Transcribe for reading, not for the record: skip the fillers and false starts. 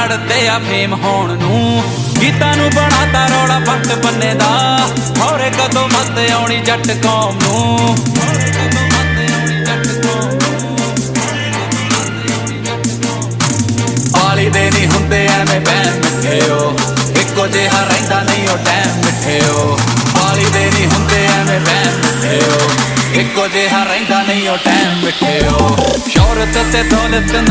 ਲੜਦੇ ਆ ਫੇਮ ਹੋਣ ਨੂੰ। ਗੀਤਾਂ ਨੂੰ ਬਣਾਤਾ ਰੌਲਾ ਪੱਟ ਬੰਨੇ ਦਾ, ਹੋਰੇ ਕਦੋਂ ਮੱਤ ਆਉਣੀ ਜੱਟ ਕੌਮ ਨੂੰ। ਪਾਲੀ ਦੇ ਨਹੀਂ ਹੁੰਦੇ ਐਵੇਂ ਬੈਨ ਮਿੱਠਿਓ, ਇੱਕੋ ਜਿਹਾ ਰਹਿੰਦਾ ਨਹੀਂ ਉਹ ਟੈਮ ਮਿੱਠਿਓ। ਪਾਲੀ ਦੇ ਨਹੀਂ ਹੁੰਦੇ ਐਵੇਂ ਬੈਨ ਮਿੱਠਿਓ, ਇੱਕੋ ਜਿਹਾ ਰਹਿੰਦਾ ਨਹੀਂ ਉਹ ਟੈਮ ਮਿੱਠਿਓ। ਸ਼ੌਹਰਤ ਤੇ ਦੌਲਤ